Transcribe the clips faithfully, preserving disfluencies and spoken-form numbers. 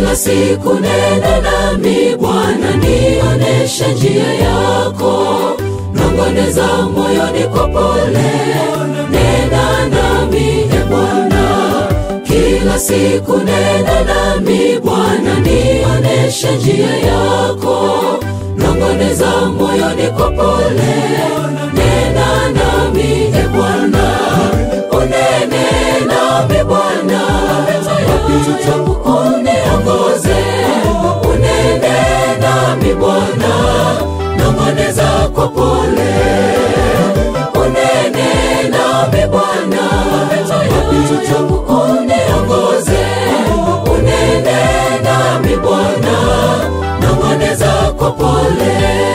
Kila siku nena nami Bwana, nioneshe njia yako. Nongoneza moyoni kwa pole, nena nami e Bwana. Kila siku nena nami Bwana, nioneshe njia yako. Nongoneza moyoni kwa pole, nena nami e Bwana. Unene nami Bwana, wapita uniongoze. Unene nami Bwana, nongoneza kwa pole. Unene nami Bwana, wapita uniongoze. Unene nami Bwana, nongoneza kwa pole.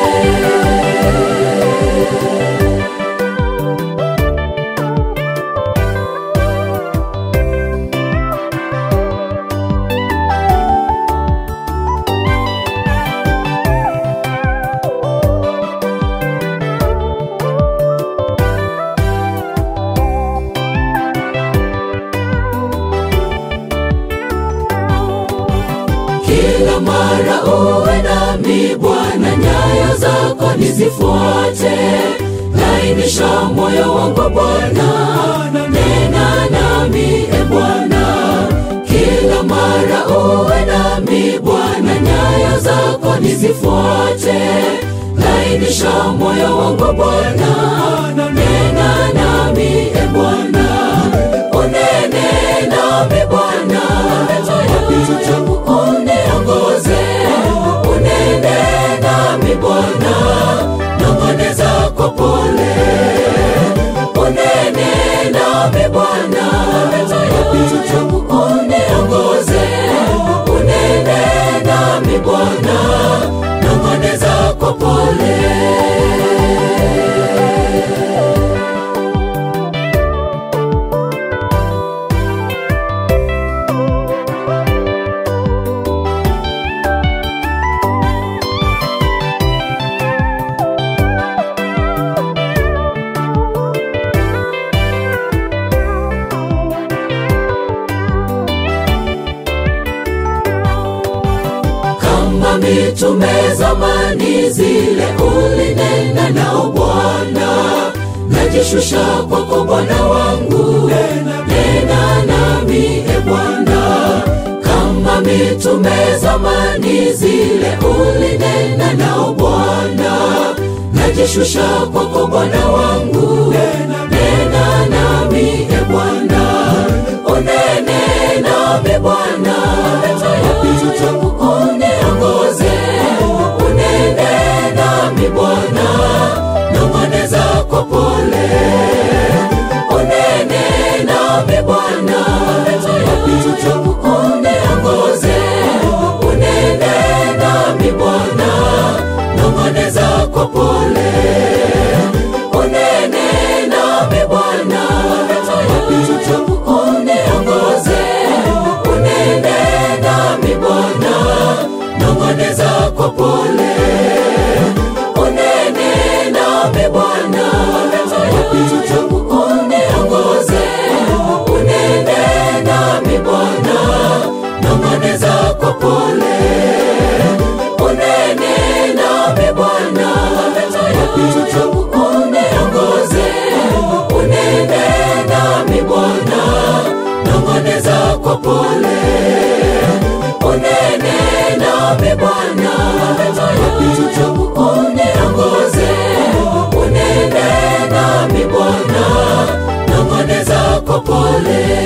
Kila mara uwe nami Bwana, nyayo zako nizifuate. Lainisha moyo wangu Bwana, nena nami e Bwana. Kila mara uwe nami Bwana, nyayo zako nizifuate. Lainisha moyo wangu Bwana, nena nami e Bwana. Unene nami Bwana, wapita uniongoze. Unene nami Bwana, nongoneza kwa pole. Unene nami Bwana, wapita uniongoze. Unene nami Bwana, nongoneza kwa pole. Kama mitume zamani zile ulinena nao Bwana, najishusha kwako Bwana wangu. Nena nami e Bwana. Kama mitume zamani zile ulinena nao Bwana, najishusha kwako Bwana wangu. Nena nami e Bwana. Unene nami Bwana, wapita uniongoze. Unene nami Bwana, nongoneza kwa pole. Unene nami Bwana, wapita uniongoze. Unene nami Bwana, nongoneza kwa pole. Unene nami Bwana, wapita uniongoze. Unene nami Bwana, nongoneza kwa pole. Unene nami Bwana, wapita uniongoze. Unene nami Bwana, nongoneza kwa pole. Unene nami Bwana, wapita uniongoze. Unene nami Bwana, nongoneza kwa pole. Unene nami Bwana, wapita uniongoze. Unene nami Bwana, nongoneza kwa pole.